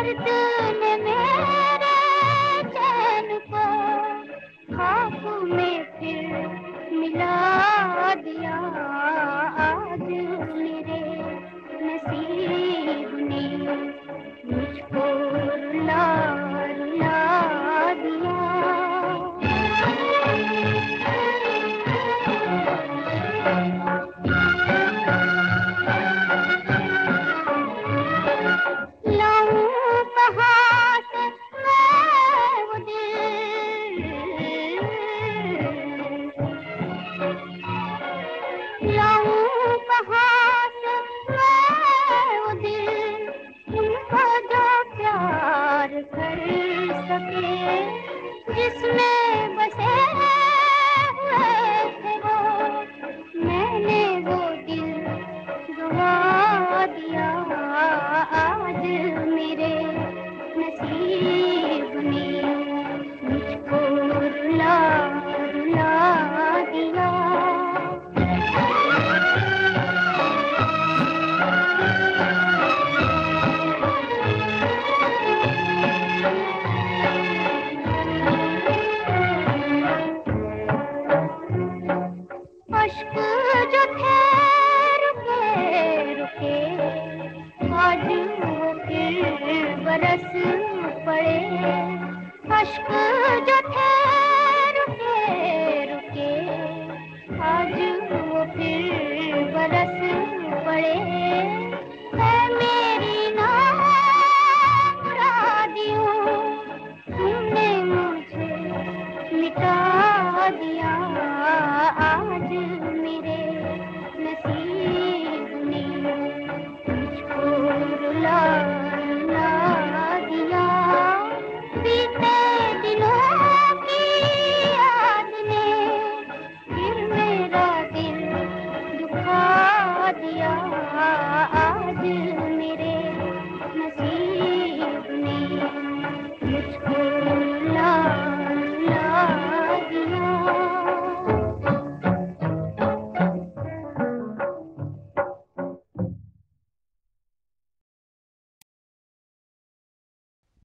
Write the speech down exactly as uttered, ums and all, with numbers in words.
दर्द ने मेरे चैन को खाक में फिर मिला दिया। आज मेरे नसीब ने मुझको रुला रुला दिया। लाऊं कहाँ से मैं वो दिल, लाऊं कहाँ से मैं वो दिल, उनको जो प्यार कर सके, जिसमें बसे हुए थे वो, मैंने वो दिल गवा दिया। आज मेरे नसीब ने मुझको रुला रुला दिया। अश्क जो थे रुके रुके, आज वो फिर बरस पड़े। अश्क जो थे रुके रुके, आज वो फिर बरस पड़े।